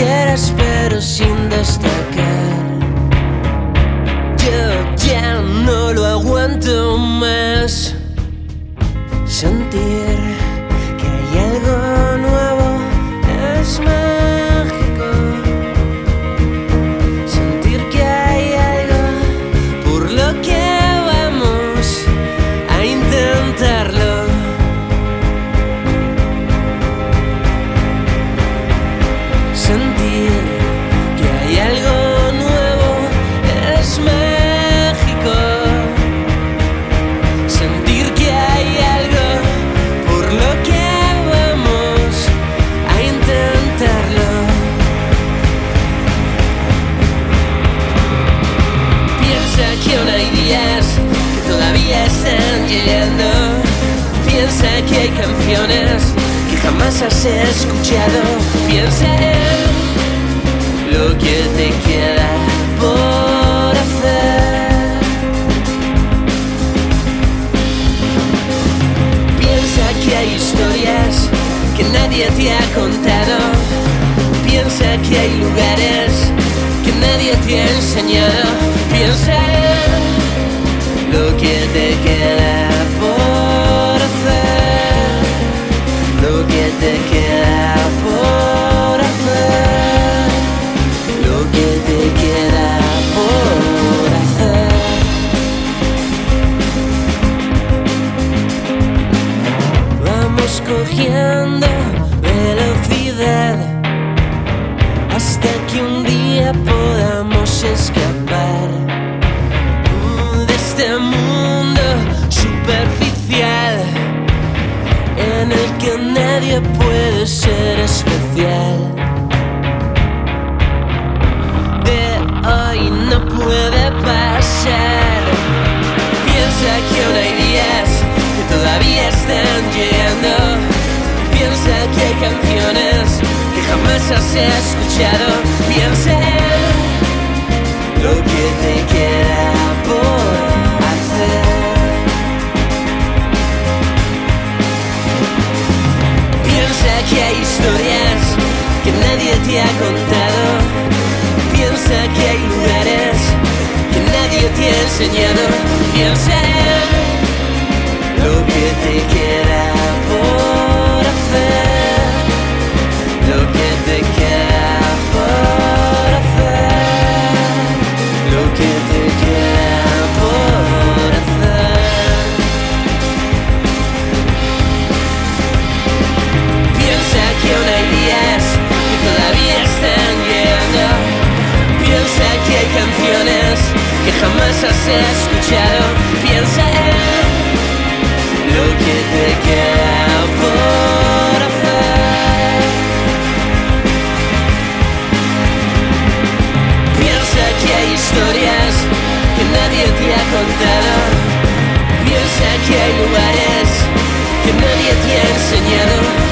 quieras pero sin destacar. Yo ya no lo aguanto más. Sentir que hay algo nuevo es mágico. Sentir que hay algo por lo que vamos a intentarlo. Sentir que hay algo nuevo es mágico. Sentir que hay algo por lo que vamos a intentarlo. Piensa que aún hay días que todavía están llegando. Piensa que hay canciones que jamás has escuchado. Piensa en lo que te queda por hacer. Piensa que hay historias que nadie te ha contado. Piensa que hay lugares que nadie te ha enseñado. Piensa en lo que te queda por hacer. Lo que te queda por hacer. Lo que te queda por hacer. Vamos cogiendo velocidad hasta que un día podamos escapar de este mundo superficial en el que nadie puede ser especial. De hoy no puede pasar. Piensa que aún hay días que todavía están llegando. Piensa que hay canciones que jamás has escuchado. Piensa en lo que te queda por hacer. Piensa que hay historias que nadie te ha contado. Piensa que hay lugares que nadie te ha enseñado. Piensa en lo que te queda por hacer. Lo que te queda por hacer. Lo que te queda por hacer. Piensa que aún hay días que todavía están llegando. Piensa que hay canciones que jamás has escuchado. Piensa en lo que te queda por hacer. Piensa que hay historias que nadie te ha contado. Piensa que hay lugares que nadie te ha enseñado.